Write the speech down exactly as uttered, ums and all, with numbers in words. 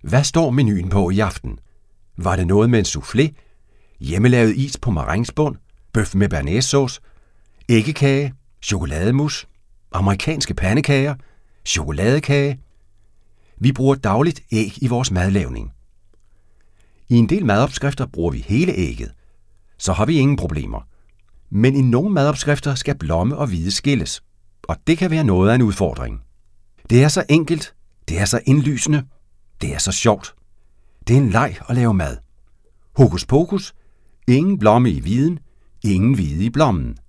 Hvad står menuen på i aften? Var det noget med en soufflé, hjemmelavet is på marengsbund, bøf med bearnaisesauce, æggekage, chokolademus, amerikanske pandekager, chokoladekage? Vi bruger dagligt æg i vores madlavning. I en del madopskrifter bruger vi hele ægget. Så har vi ingen problemer. Men i nogle madopskrifter skal blomme og hvide skilles, og det kan være noget af en udfordring. Det er så enkelt, det er så indlysende, det er så sjovt. Det er en leg at lave mad. Hokus pokus, ingen blomme i hviden, ingen hvide i blommen.